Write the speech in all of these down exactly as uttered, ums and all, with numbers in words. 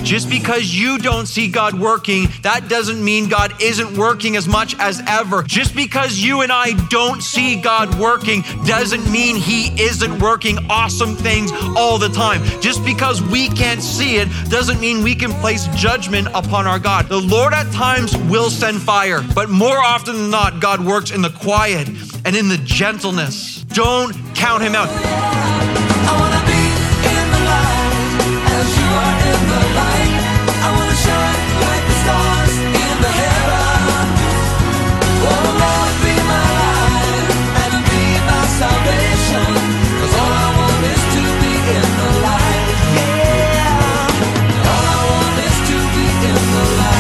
Just because you don't see God working, that doesn't mean God isn't working as much as ever. Just because you and I don't see God working doesn't mean he isn't working awesome things all the time. Just because we can't see it doesn't mean we can place judgment upon our God. The Lord at times will send fire, but more often than not, God works in the quiet and in the gentleness. Don't count him out. I wanna be in the light as you are in the light. I wanna shine like the stars in the heavens. Oh Lord, be my light and be my salvation. 'Cause all I want is to be in the light. Yeah. All I want is to be in the light.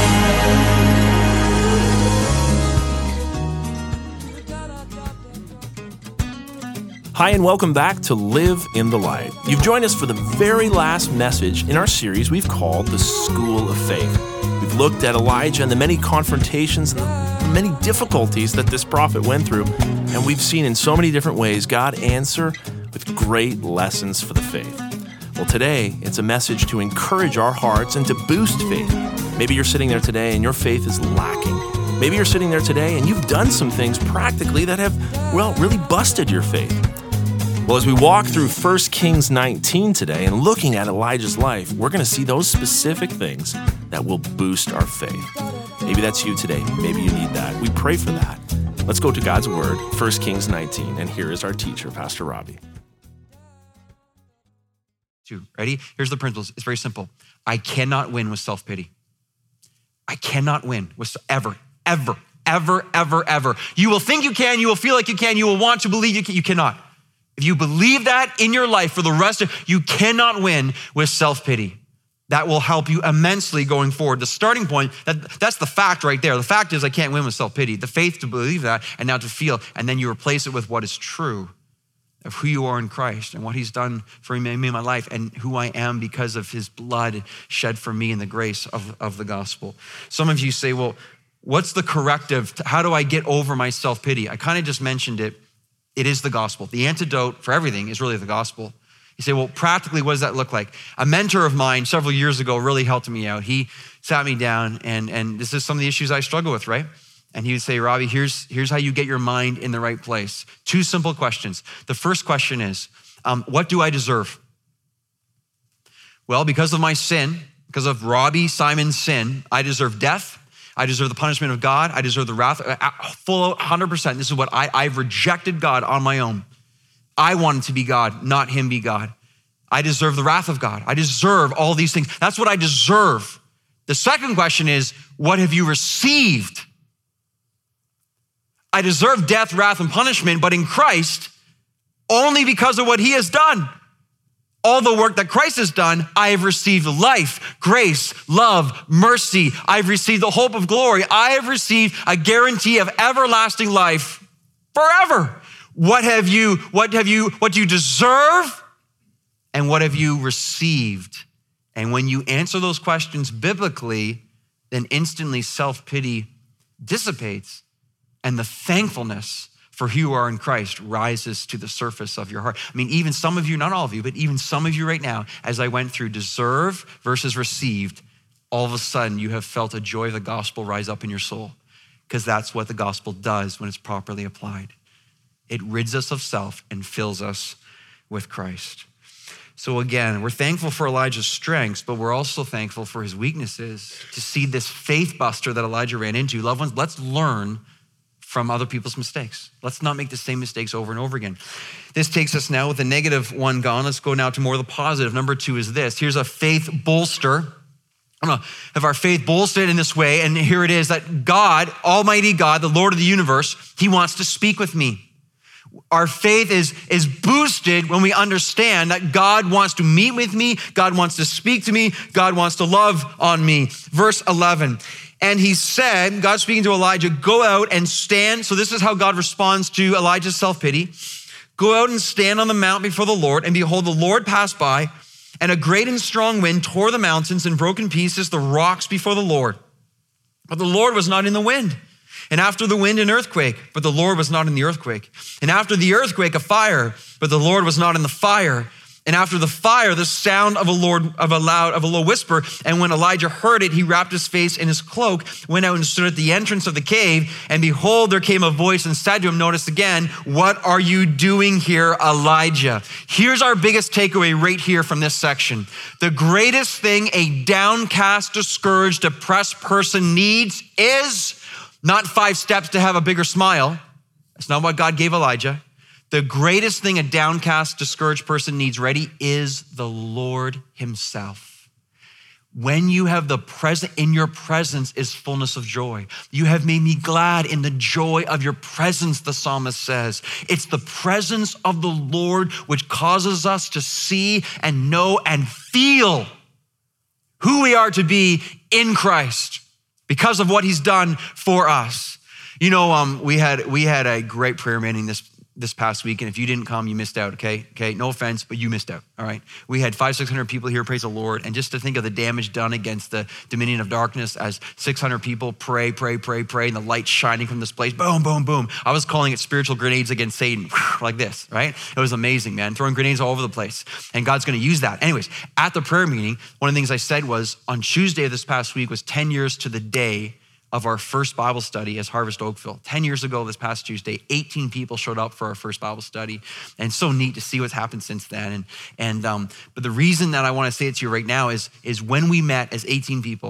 Hi, and welcome back to Live in the Light. You've joined us for the very last message in our series we've called The School of Faith. We've looked at Elijah and the many confrontations and the many difficulties that this prophet went through, and we've seen in so many different ways God answer with great lessons for the faith. Well, today, it's a message to encourage our hearts and to boost faith. Maybe you're sitting there today and your faith is lacking. Maybe you're sitting there today and you've done some things practically that have, well, really busted your faith. Well, as we walk through First Kings nineteen today and looking at Elijah's life, we're going to see those specific things that will boost our faith. Maybe that's you today. Maybe you need that. We pray for that. Let's go to God's Word, First Kings nineteen, and here is our teacher, Pastor Robbie. Two, ready? Here's the principles. It's very simple. I cannot win with self-pity. I cannot win with ever, ever, ever, ever, ever. You will think you can. You will feel like you can. You will want to believe you can. You cannot. If you believe that in your life for the rest of, you cannot win with self-pity. That will help you immensely going forward. The starting point, that, that's the fact right there. The fact is I can't win with self-pity. The faith to believe that and now to feel, and then you replace it with what is true of who you are in Christ and what he's done for me in my life and who I am because of his blood shed for me in the grace of, of the gospel. Some of you say, well, what's the corrective? How do I get over my self-pity? I kind of just mentioned it. It is the gospel. The antidote for everything is really the gospel. You say, well, practically, what does that look like? A mentor of mine several years ago really helped me out. He sat me down, and, and this is some of the issues I struggle with, right? And he would say, Robbie, here's, here's how you get your mind in the right place. Two simple questions. The first question is, um, what do I deserve? Well, because of my sin, because of Robbie Simon's sin, I deserve death. I deserve the punishment of God. I deserve the wrath, full one hundred percent. This is what I, I've rejected God on my own. I wanted to be God, not him be God. I deserve the wrath of God. I deserve all these things. That's what I deserve. The second question is, what have you received? I deserve death, wrath, and punishment, but in Christ, only because of what he has done. All the work that Christ has done, I have received life, grace, love, mercy. I've received the hope of glory. I have received a guarantee of everlasting life forever. What have you, what have you, what do you deserve? And what have you received? And when you answer those questions biblically, then instantly self-pity dissipates and the thankfulness for who you are in Christ rises to the surface of your heart. I mean, even some of you, not all of you, but even some of you right now, as I went through deserve versus received, all of a sudden you have felt a joy of the gospel rise up in your soul, because that's what the gospel does when it's properly applied. It rids us of self and fills us with Christ. So again, we're thankful for Elijah's strengths, but we're also thankful for his weaknesses. To see this faith buster that Elijah ran into, loved ones, let's learn from other people's mistakes. Let's not make the same mistakes over and over again. This takes us now with the negative one gone. Let's go now to more of the positive. Number two is this. Here's a faith bolster. I'm gonna have our faith bolstered in this way. And here it is that God, Almighty God, the Lord of the universe, he wants to speak with me. Our faith is, is boosted when we understand that God wants to meet with me. God wants to speak to me. God wants to love on me. Verse eleven. And he said, God speaking to Elijah, go out and stand. So this is how God responds to Elijah's self-pity. Go out and stand on the mount before the Lord. And behold, the Lord passed by, and a great and strong wind tore the mountains and broke in pieces the rocks before the Lord. But the Lord was not in the wind. And after the wind, an earthquake, but the Lord was not in the earthquake. And after the earthquake, a fire, but the Lord was not in the fire. And after the fire, the sound of a Lord of a loud of a low whisper. And when Elijah heard it, he wrapped his face in his cloak, went out and stood at the entrance of the cave. And behold, there came a voice and said to him, notice again, what are you doing here, Elijah? Here's our biggest takeaway right here from this section. The greatest thing a downcast, discouraged, depressed person needs is not five steps to have a bigger smile. That's not what God gave Elijah. The greatest thing a downcast, discouraged person needs ready is the Lord himself. When you have the present, in your presence is fullness of joy. You have made me glad in the joy of your presence, the psalmist says. It's the presence of the Lord which causes us to see and know and feel who we are to be in Christ because of what he's done for us. You know, um, we had we had a great prayer meeting this this past week, and if you didn't come, you missed out, okay? Okay, no offense, but you missed out, all right? We had five, six hundred people here, praise the Lord, and just to think of the damage done against the dominion of darkness as six hundred people pray, pray, pray, pray, and the light shining from this place, boom, boom, boom. I was calling it spiritual grenades against Satan, like this, right? It was amazing, man, throwing grenades all over the place, and God's gonna use that. Anyways, at the prayer meeting, one of the things I said was, on Tuesday of this past week was ten years to the day of our first Bible study as Harvest Oakville. ten years ago this past Tuesday, eighteen people showed up for our first Bible study. And so neat to see what's happened since then. And, and um, but the reason that I wanna say it to you right now is, is when we met as eighteen people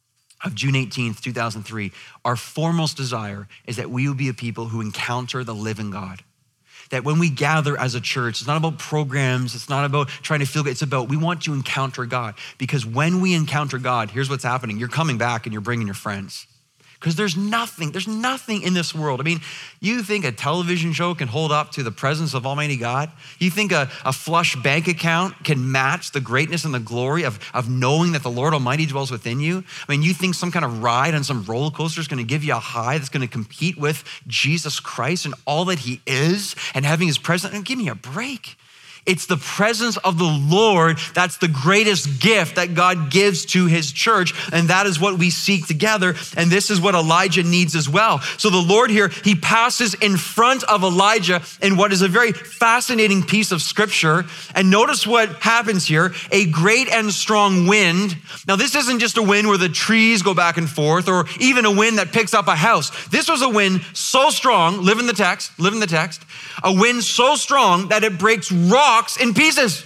of June eighteenth, two thousand three, our foremost desire is that we will be a people who encounter the living God. That when we gather as a church, it's not about programs, it's not about trying to feel good, it's about we want to encounter God. Because when we encounter God, here's what's happening. You're coming back and you're bringing your friends. Because there's nothing, there's nothing in this world. I mean, you think a television show can hold up to the presence of Almighty God? You think a, a flush bank account can match the greatness and the glory of, of knowing that the Lord Almighty dwells within you? I mean, you think some kind of ride on some roller coaster is gonna give you a high that's gonna compete with Jesus Christ and all that he is and having his presence? And give me a break. It's the presence of the Lord that's the greatest gift that God gives to his church, and that is what we seek together, and this is what Elijah needs as well. So the Lord here, he passes in front of Elijah in what is a very fascinating piece of scripture, and notice what happens here, a great and strong wind. Now this isn't just a wind where the trees go back and forth, or even a wind that picks up a house. This was a wind so strong, live in the text, live in the text, a wind so strong that it breaks rocks in pieces.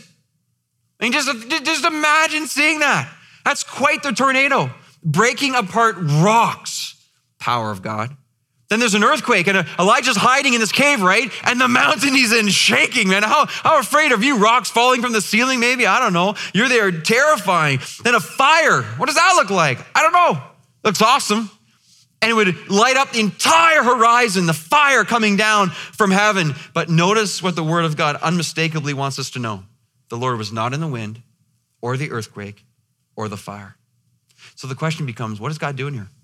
I mean, just, just imagine seeing that. That's quite the tornado, breaking apart rocks. Power of God. Then there's an earthquake, and Elijah's hiding in this cave, right? And the mountain he's in shaking, man. How, how afraid of you? Rocks falling from the ceiling, maybe? I don't know. You're there, terrifying. Then a fire. What does that look like? I don't know. Looks awesome. And it would light up the entire horizon, the fire coming down from heaven. But notice what the word of God unmistakably wants us to know. The Lord was not in the wind or the earthquake or the fire. So the question becomes, what is God doing here?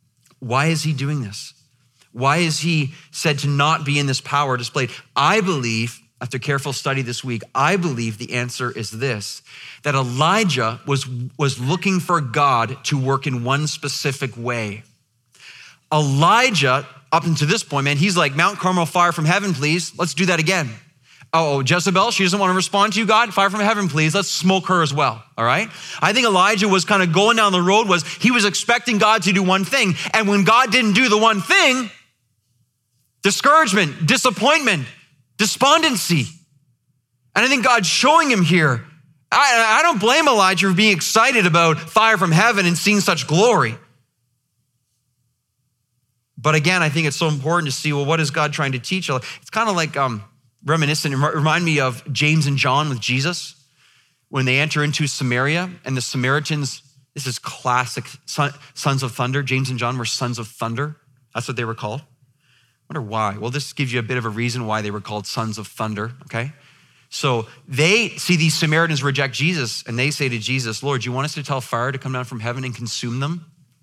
Why is he doing this? Why is he said to not be in this power displayed? I believe, after careful study this week, I believe the answer is this, that Elijah was, was looking for God to work in one specific way. Elijah, up until this point, man, he's like, Mount Carmel, fire from heaven, please. Let's do that again. Oh, Jezebel, she doesn't want to respond to you, God. Fire from heaven, please. Let's smoke her as well, all right? I think Elijah was kind of going down the road, was he was expecting God to do one thing. And when God didn't do the one thing, discouragement, disappointment, despondency. And I think God's showing him here. I, I don't blame Elijah for being excited about fire from heaven and seeing such glory. But again, I think it's so important to see, well, what is God trying to teach? It's kind of like um, reminiscent, remind me of James and John with Jesus when they enter into Samaria and the Samaritans, this is classic son, sons of thunder. James and John were sons of thunder. That's what they were called. I wonder why. Well, this gives you a bit of a reason why they were called sons of thunder, okay? So they see these Samaritans reject Jesus and they say to Jesus, Lord, do you want us to tell fire to come down from heaven and consume them?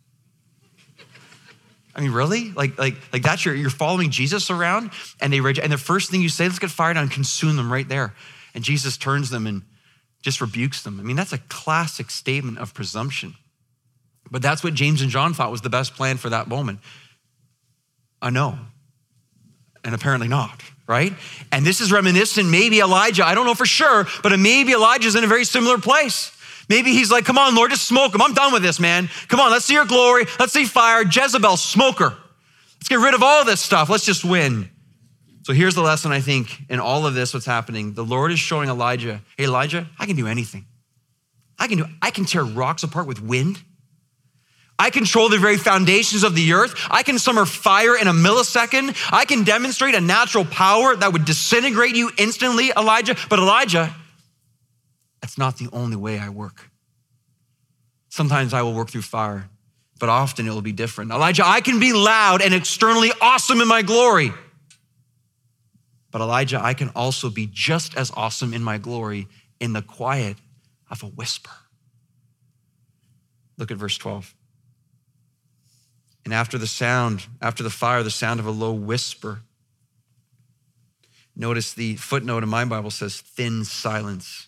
I mean, really? Like, like, like that's your, you're following Jesus around and they reject, and the first thing you say, let's get fire down and consume them right there. And Jesus turns them and just rebukes them. I mean, that's a classic statement of presumption. But that's what James and John thought was the best plan for that moment. I know, and apparently not. right? And this is reminiscent, maybe Elijah, I don't know for sure, but maybe Elijah's in a very similar place. Maybe he's like, come on, Lord, just smoke him. I'm done with this, man. Come on, let's see your glory. Let's see fire. Jezebel, smoke her. Let's get rid of all this stuff. Let's just win. So here's the lesson, I think, in all of this, what's happening. The Lord is showing Elijah, hey, Elijah, I can do anything. I can do, I can tear rocks apart with wind. I control the very foundations of the earth. I can summer fire in a millisecond. I can demonstrate a natural power that would disintegrate you instantly, Elijah. But Elijah, that's not the only way I work. Sometimes I will work through fire, but often it will be different. Elijah, I can be loud and externally awesome in my glory. But Elijah, I can also be just as awesome in my glory in the quiet of a whisper. Look at verse twelve. And after the sound, after the fire, the sound of a low whisper. Notice the footnote in my Bible says thin silence.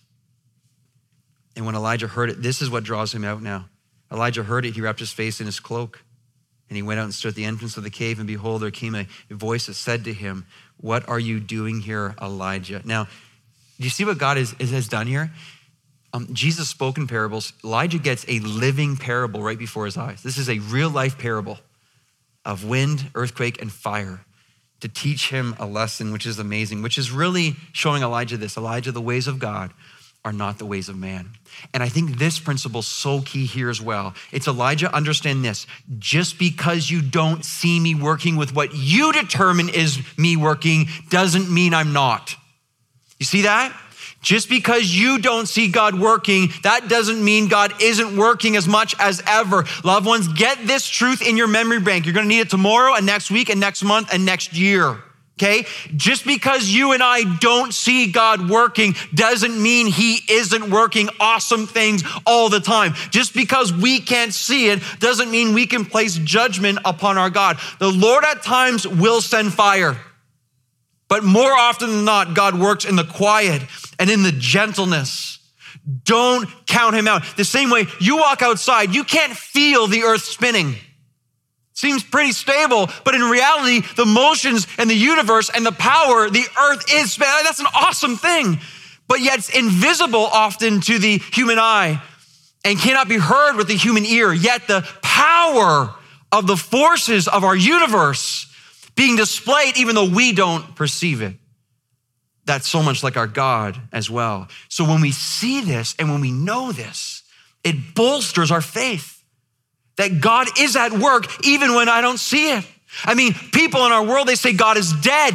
And when Elijah heard it, this is what draws him out now. Elijah heard it, he wrapped his face in his cloak. And he went out and stood at the entrance of the cave, and behold, there came a voice that said to him, what are you doing here, Elijah? Now, do you see what God is, is, has done here? Um, Jesus spoke in parables. Elijah gets a living parable right before his eyes. This is a real life parable of wind, earthquake, and fire to teach him a lesson, which is amazing, which is really showing Elijah this. Elijah, the ways of God are not the ways of man. And I think this principle is so key here as well. It's Elijah, understand this. Just because you don't see me working with what you determine is me working doesn't mean I'm not. You see that? Just because you don't see God working, that doesn't mean God isn't working as much as ever. Loved ones, get this truth in your memory bank. You're gonna need it tomorrow and next week and next month and next year. Okay? Just because you and I don't see God working doesn't mean he isn't working awesome things all the time. Just because we can't see it doesn't mean we can place judgment upon our God. The Lord at times will send fire, but more often than not, God works in the quiet and in the gentleness. Don't count him out. The same way you walk outside, you can't feel the earth spinning. Seems pretty stable, but in reality, the motions and the universe and the power, the earth is, that's an awesome thing. But yet it's invisible often to the human eye and cannot be heard with the human ear. Yet the power of the forces of our universe being displayed even though we don't perceive it. That's so much like our God as well. So when we see this and when we know this, it bolsters our faith. That God is at work even when I don't see it. I mean, people in our world, they say God is dead.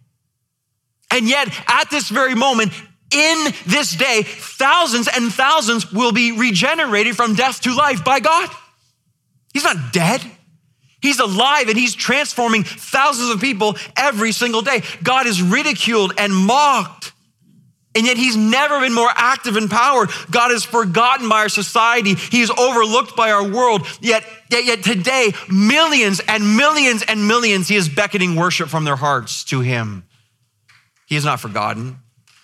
And yet at this very moment, in this day, thousands and thousands will be regenerated from death to life by God. He's not dead. He's alive and he's transforming thousands of people every single day. God is ridiculed and mocked. And yet he's never been more active in power. God is forgotten by our society. He is overlooked by our world. Yet, yet, yet today, millions and millions and millions, he is beckoning worship from their hearts to him. He is not forgotten.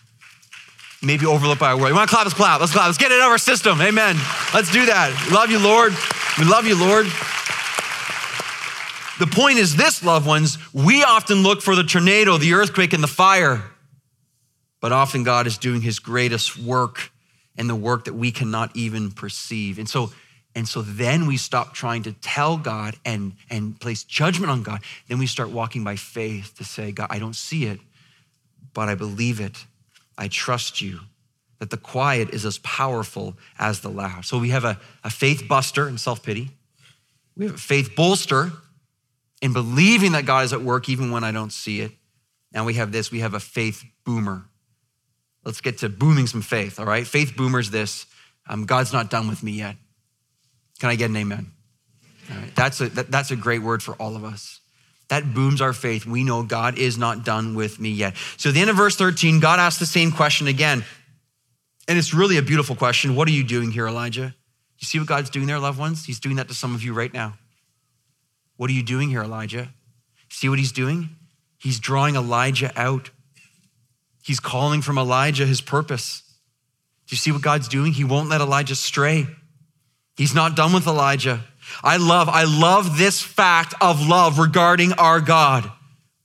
Maybe overlooked by our world. You want to clap? Let's clap. Let's clap. Let's get it out of our system. Amen. Let's do that. We love you, Lord. We love you, Lord. The point is this, loved ones, we often look for the tornado, the earthquake, and the fire. But often God is doing his greatest work and the work that we cannot even perceive. And so, and so then we stop trying to tell God and, and place judgment on God. Then we start walking by faith to say, God, I don't see it, but I believe it. I trust you that the quiet is as powerful as the loud. So we have a, a faith buster in self-pity. We have a faith bolster in believing that God is at work even when I don't see it. And we have this, we have a faith boomer. Let's get to booming some faith, all right? Faith boomer's this, um, God's not done with me yet. Can I get an amen? All right, that's a, that, that's a great word for all of us. That booms our faith. We know God is not done with me yet. So at the end of verse thirteen, God asks the same question again. And it's really a beautiful question. What are you doing here, Elijah? You see what God's doing there, loved ones? He's doing that to some of you right now. What are you doing here, Elijah? See what he's doing? He's drawing Elijah out. He's calling from Elijah his purpose. Do you see what God's doing? He won't let Elijah stray. He's not done with Elijah. I love, I love this fact of love regarding our God.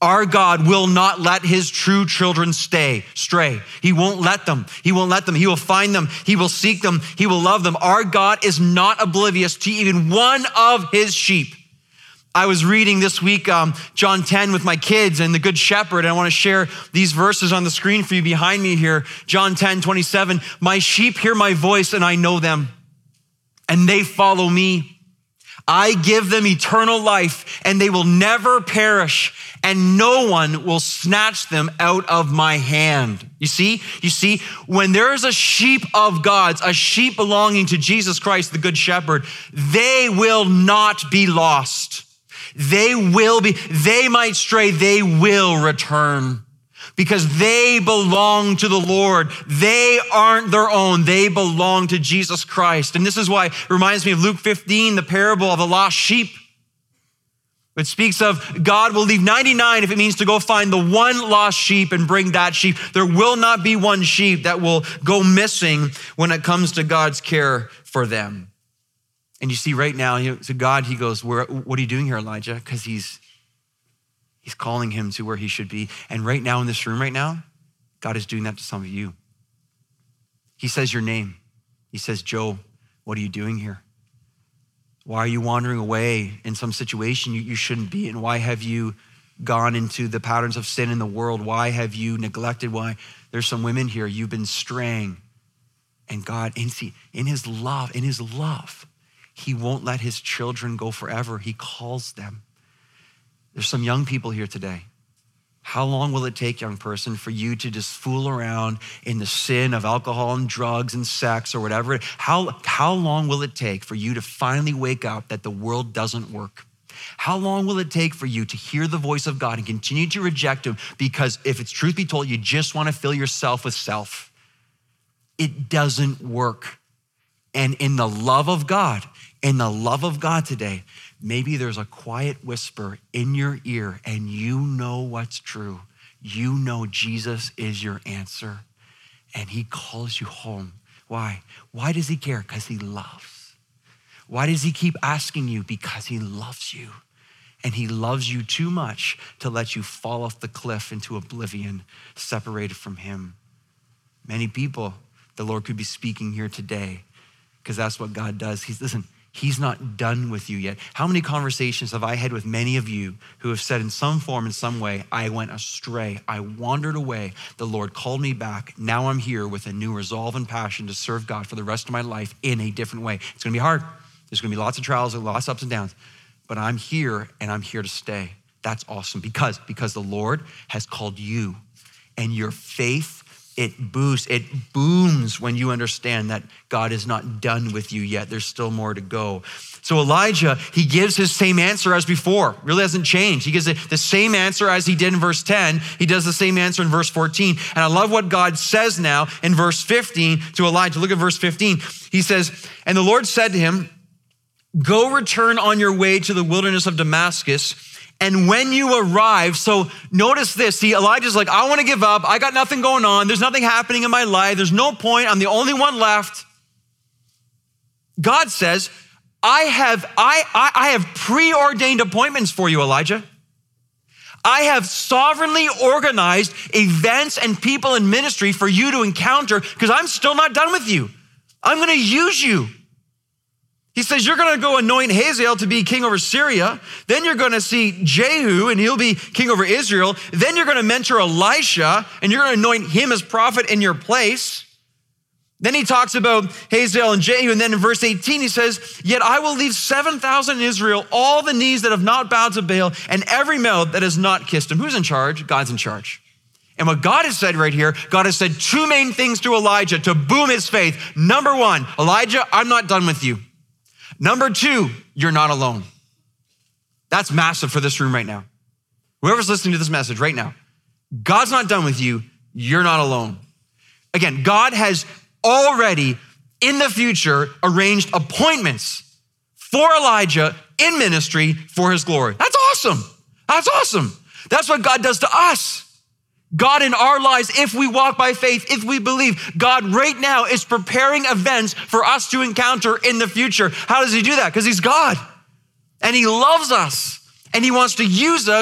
Our God will not let his true children stay, stray. He won't let them. He won't let them. He will find them. He will seek them. He will love them. Our God is not oblivious to even one of his sheep. I was reading this week um, John ten with my kids and the Good Shepherd. And I want to share these verses on the screen for you behind me here. John ten, twenty-seven. My sheep hear my voice and I know them, and they follow me. I give them eternal life, and they will never perish, and no one will snatch them out of my hand. You see, you see, when there is a sheep of God's, a sheep belonging to Jesus Christ, the Good Shepherd, they will not be lost. They will be, they might stray, they will return. Because they belong to the Lord. They aren't their own. They belong to Jesus Christ. And this is why it reminds me of Luke fifteen, the parable of the lost sheep. It speaks of God will leave ninety-nine if it means to go find the one lost sheep and bring that sheep. There will not be one sheep that will go missing when it comes to God's care for them. And you see right now, you know, to God, he goes, Where, what are you doing here, Elijah? Because he's He's calling him to where he should be. And right now in this room right now, God is doing that to some of you. He says your name. He says, Joe, what are you doing here? Why are you wandering away in some situation you, you shouldn't be in? Why have you gone into the patterns of sin in the world? Why have you neglected? Why? There's some women here, you've been straying. And God, in, see, in his love, in his love, he won't let his children go forever. He calls them. There's some young people here today. How long will it take, young person, for you to just fool around in the sin of alcohol and drugs and sex or whatever? How, how long will it take for you to finally wake up that the world doesn't work? How long will it take for you to hear the voice of God and continue to reject him? Because if it's truth be told, you just want to fill yourself with self. It doesn't work. And in the love of God, in the love of God today, maybe there's a quiet whisper in your ear and you know what's true. You know Jesus is your answer and he calls you home. Why? Why does he care? Because he loves. Why does he keep asking you? Because he loves you. And he loves you too much to let you fall off the cliff into oblivion, separated from him. Many people, the Lord could be speaking here today because that's what God does. He's, listen, he's not done with you yet. How many conversations have I had with many of you who have said in some form, in some way, I went astray, I wandered away, the Lord called me back, now I'm here with a new resolve and passion to serve God for the rest of my life in a different way. It's gonna be hard. There's gonna be lots of trials, lots of ups and downs, but I'm here and I'm here to stay. That's awesome because, because the Lord has called you and your faith, it boosts, it booms when you understand that God is not done with you yet. There's still more to go. So Elijah, he gives his same answer as before. Really hasn't changed. He gives the same answer as he did in verse ten. He does the same answer in verse fourteen. And I love what God says now in verse fifteen to Elijah. Look at verse fifteen. He says, and the Lord said to him, go return on your way to the wilderness of Damascus. And when you arrive, so notice this, see, Elijah's like, I want to give up. I got nothing going on. There's nothing happening in my life. There's no point. I'm the only one left. God says, I have, I, I, I have preordained appointments for you, Elijah. I have sovereignly organized events and people in ministry for you to encounter because I'm still not done with you. I'm going to use you. He says, you're gonna go anoint Hazael to be king over Syria. Then you're gonna see Jehu and he'll be king over Israel. Then you're gonna mentor Elisha and you're gonna anoint him as prophet in your place. Then he talks about Hazael and Jehu. And then in verse eighteen, he says, yet I will leave seven thousand in Israel, all the knees that have not bowed to Baal and every mouth that has not kissed him. Who's in charge? God's in charge. And what God has said right here, God has said two main things to Elijah to boom his faith. Number one, Elijah, I'm not done with you. Number two, you're not alone. That's massive for this room right now. Whoever's listening to this message right now, God's not done with you. You're not alone. Again, God has already in the future arranged appointments for Elijah in ministry for his glory. That's awesome. That's awesome. That's what God does to us. God in our lives, if we walk by faith, if we believe, God right now is preparing events for us to encounter in the future. How does he do that? Because he's God and he loves us and he wants to use us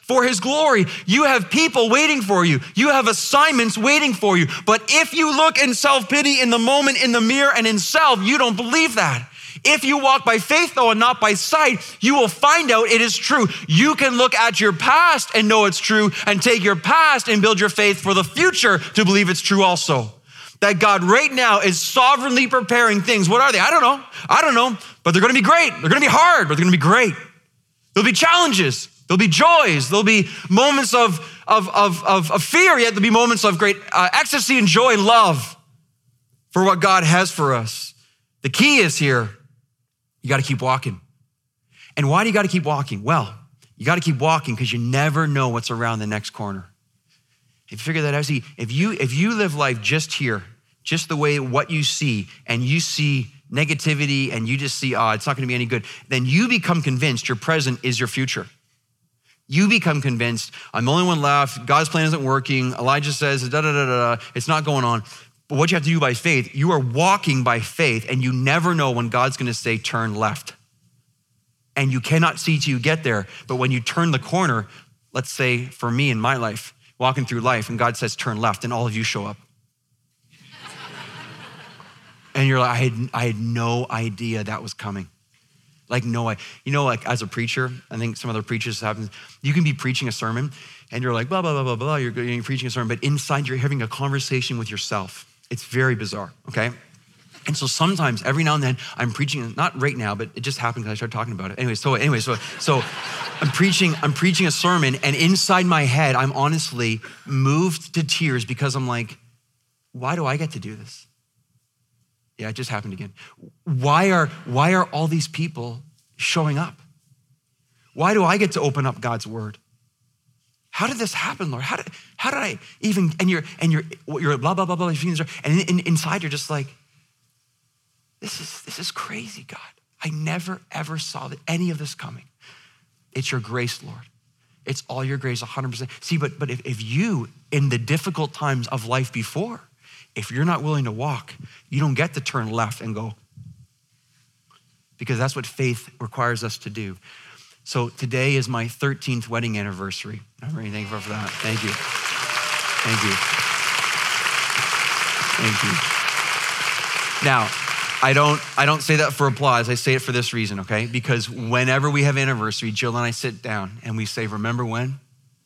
for his glory. You have people waiting for you. You have assignments waiting for you. But if you look in self-pity in the moment, in the mirror and in self, you don't believe that. If you walk by faith though and not by sight, you will find out it is true. You can look at your past and know it's true and take your past and build your faith for the future to believe it's true also. That God right now is sovereignly preparing things. What are they? I don't know. I don't know, but they're gonna be great. They're gonna be hard, but they're gonna be great. There'll be challenges. There'll be joys. There'll be moments of, of, of, of, of fear, yet there'll be moments of great uh, ecstasy and joy and love for what God has for us. The key is here, you gotta keep walking. And why do you gotta keep walking? Well, you gotta keep walking because you never know what's around the next corner. If you figure that out, see, if you, if you live life just here, just the way what you see, and you see negativity and you just see, oh, it's not gonna be any good, then you become convinced your present is your future. You become convinced, I'm the only one left, God's plan isn't working, Elijah says, da da da da, it's not going on. But what you have to do by faith, you are walking by faith and you never know when God's gonna say, turn left. And you cannot see till you get there. But when you turn the corner, let's say for me in my life, walking through life and God says, turn left, and all of you show up. And you're like, I had, I had no idea that was coming. Like no, I, you know, like as a preacher, I think some other preachers happen, you can be preaching a sermon and you're like, blah, blah, blah, blah, blah, you're, you're preaching a sermon, but inside you're having a conversation with yourself. It's very bizarre, okay? And so sometimes, every now and then, I'm preaching, not right now, but it just happened because I started talking about it. Anyway, so anyway, so so I'm preaching, I'm preaching a sermon, and inside my head, I'm honestly moved to tears because I'm like, why do I get to do this? Yeah, it just happened again. Why are, why are all these people showing up? Why do I get to open up God's word? How did this happen, Lord? How did, how did I even, and you're, and you're, you're blah, blah, blah, blah, and in, in, inside you're just like, this is, this is crazy, God. I never, ever saw that any of this coming. It's your grace, Lord. It's all your grace, one hundred percent. See, but, but if, if you, in the difficult times of life before, if you're not willing to walk, you don't get to turn left and go. Because that's what faith requires us to do. So today is my thirteenth wedding anniversary. I'm very thankful for that. Thank you. Thank you. Thank you. Now, I don't, I don't say that for applause. I say it for this reason, okay? Because whenever we have anniversary, Jill and I sit down and we say, remember when?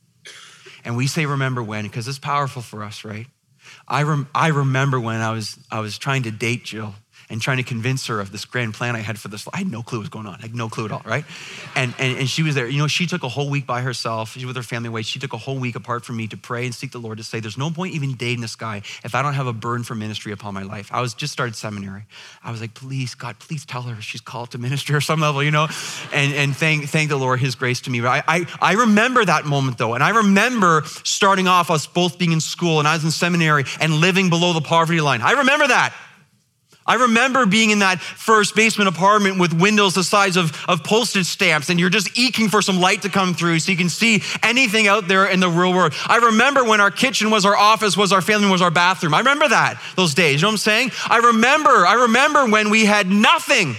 And we say, remember when, because it's powerful for us, right? I, rem- I remember when I was, I was trying to date Jill and trying to convince her of this grand plan I had for this. I had no clue what was going on. I had no clue at all, right? And, and and she was there. You know, she took a whole week by herself. She was with her family away. She took a whole week apart from me to pray and seek the Lord, to say, there's no point even dating this guy if I don't have a burden for ministry upon my life. I was just started seminary. I was like, please, God, please tell her she's called to ministry or some level, you know? And and thank thank the Lord, his grace to me. But I, I, I remember that moment though. And I remember starting off, us both being in school and I was in seminary and living below the poverty line. I remember that. I remember being in that first basement apartment with windows the size of, of postage stamps, and you're just eking for some light to come through so you can see anything out there in the real world. I remember when our kitchen was our office, was our family, was our bathroom. I remember that, those days, you know what I'm saying? I remember, I remember when we had nothing.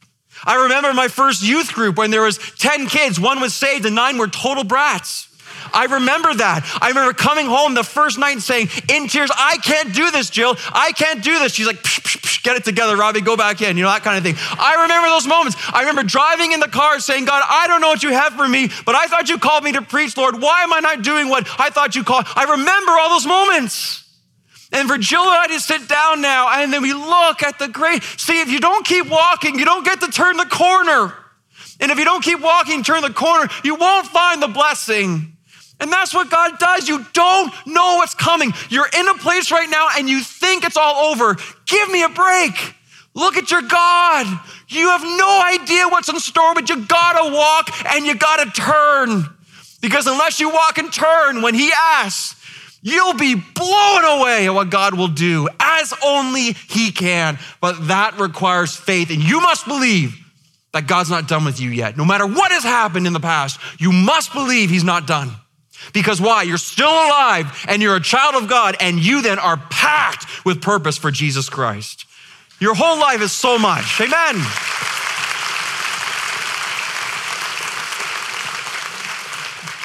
I remember my first youth group when there was ten kids, one was saved and nine were total brats. I remember that. I remember coming home the first night and saying in tears, I can't do this, Jill. I can't do this. She's like, psh, psh, psh, get it together, Robbie, go back in, you know, that kind of thing. I remember those moments. I remember driving in the car saying, God, I don't know what you have for me, but I thought you called me to preach, Lord. Why am I not doing what I thought you called? I remember all those moments. And for Jill and I to sit down now, and then we look at the great, see, if you don't keep walking, you don't get to turn the corner. And if you don't keep walking, turn the corner, you won't find the blessing. And that's what God does. You don't know what's coming. You're in a place right now and you think it's all over. Give me a break. Look at your God. You have no idea what's in store, but you gotta walk and you gotta turn. Because unless you walk and turn when he asks, you'll be blown away at what God will do as only he can. But that requires faith, and you must believe that God's not done with you yet. No matter what has happened in the past, you must believe he's not done. Because why? You're still alive and you're a child of God, and you then are packed with purpose for Jesus Christ. Your whole life is so much. Amen.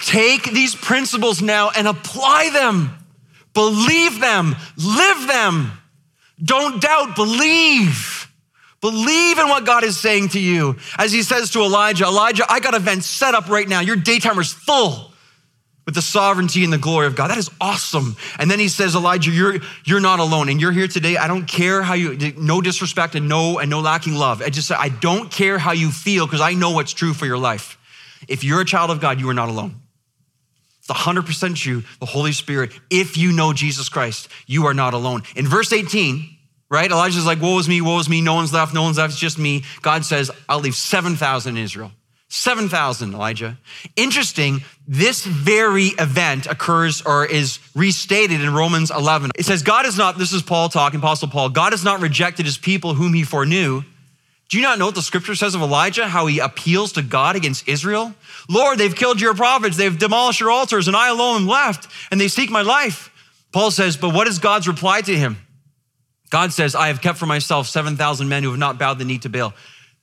Take these principles now and apply them. Believe them, live them. Don't doubt, believe. Believe in what God is saying to you. As he says to Elijah, Elijah, I got events set up right now. Your daytimer's full with the sovereignty and the glory of God. That is awesome. And then he says, Elijah, you're, you're not alone. And you're here today. I don't care how you, no disrespect and no, and no lacking love. I just say, I don't care how you feel because I know what's true for your life. If you're a child of God, you are not alone. It's one hundred percent you, the Holy Spirit. If you know Jesus Christ, you are not alone. In verse eighteen, right? Elijah's like, woe is me, woe is me. No one's left, no one's left. It's just me. God says, I'll leave seven thousand in Israel. seven thousand, Elijah. Interesting, this very event occurs or is restated in Romans eleven. It says, God is not, this is Paul talking, Apostle Paul, God has not rejected his people whom he foreknew. Do you not know what the scripture says of Elijah, how he appeals to God against Israel? Lord, they've killed your prophets, they've demolished your altars, and I alone am left, and they seek my life. Paul says, but what is God's reply to him? God says, I have kept for myself seven thousand men who have not bowed the knee to Baal.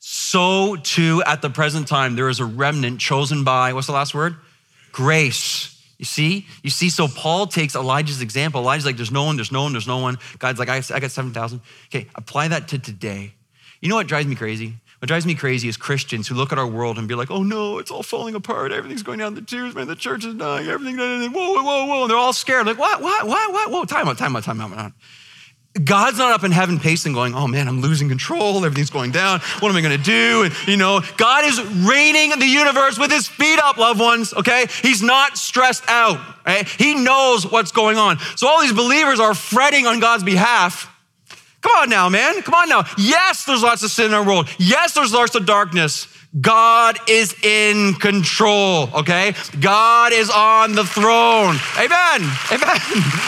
So too at the present time, there is a remnant chosen by, what's the last word? Grace. You see? You see, so Paul takes Elijah's example. Elijah's like, there's no one, there's no one, there's no one. God's like, I got seven thousand. Okay, apply that to today. You know what drives me crazy? What drives me crazy is Christians who look at our world and be like, oh no, it's all falling apart. Everything's going down the tubes, man. The church is dying. Everything, whoa, whoa, whoa, whoa. And they're all scared. Like, what, what, what, what? Whoa, time out, time out, time out, time out. God's not up in heaven pacing going, oh man, I'm losing control. Everything's going down. What am I gonna do? And you know, God is reigning in the universe with his feet up, loved ones, okay? He's not stressed out, right? He knows what's going on. So all these believers are fretting on God's behalf. Come on now, man, come on now. Yes, there's lots of sin in our world. Yes, there's lots of darkness. God is in control, okay? God is on the throne. Amen, amen.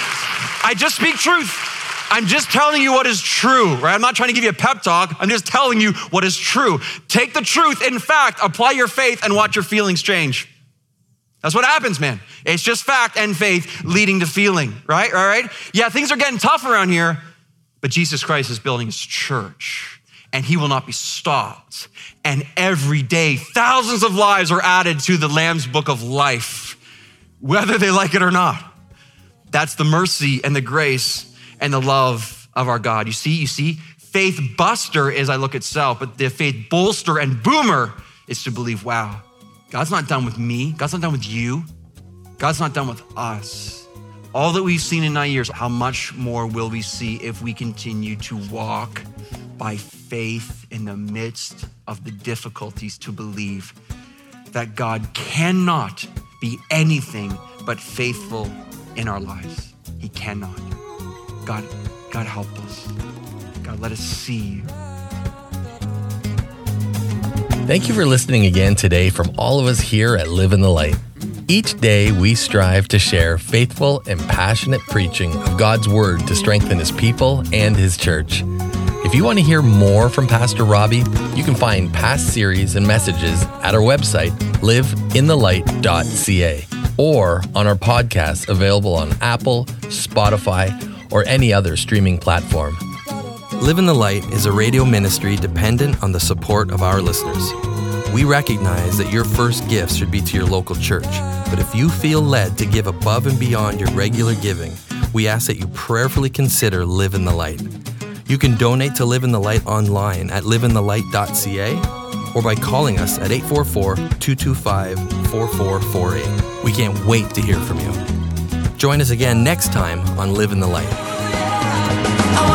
I just speak truth. I'm just telling you what is true, right? I'm not trying to give you a pep talk. I'm just telling you what is true. Take the truth, in fact, apply your faith and watch your feelings change. That's what happens, man. It's just fact and faith leading to feeling, right? All right? Yeah, things are getting tough around here, but Jesus Christ is building his church and he will not be stopped. And every day, thousands of lives are added to the Lamb's book of life, whether they like it or not. That's the mercy and the grace and the love of our God. You see, you see, faith buster is I look at self, but the faith bolster and boomer is to believe, wow, God's not done with me. God's not done with you. God's not done with us. All that we've seen in nine years, how much more will we see if we continue to walk by faith in the midst of the difficulties to believe that God cannot be anything but faithful in our lives. He cannot. God, God help us. God, let us see you. Thank you for listening again today from all of us here at Live in the Light. Each day we strive to share faithful and passionate preaching of God's word to strengthen his people and his church. If you want to hear more from Pastor Robbie, you can find past series and messages at our website, live in the light dot c a, or on our podcasts available on Apple, Spotify, or any other streaming platform. Live in the Light is a radio ministry dependent on the support of our listeners. We recognize that your first gift should be to your local church, but if you feel led to give above and beyond your regular giving, we ask that you prayerfully consider Live in the Light. You can donate to Live in the Light online at live in the light dot c a or by calling us at eight four four, two two five, four four four eight. We can't wait to hear from you. Join us again next time on Live in the Light.